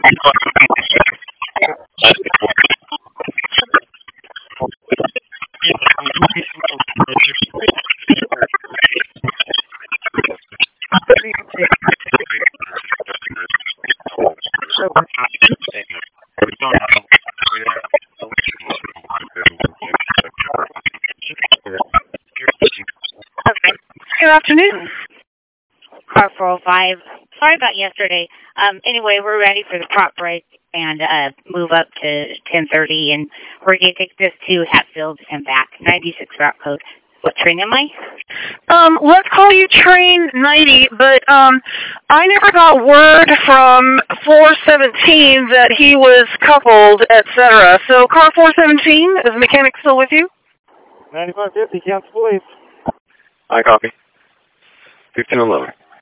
Good afternoon. Car 405. Sorry about yesterday. Anyway, we're ready for the prop break and move up to 10:30, and we're going to take this to Hatfield and back. 96 route code. What train am I? Let's call you train 90, but I never got word from 417 that he was coupled, etc. So car 417, is the mechanic still with you? 9550, cancel please. I copy. 1511.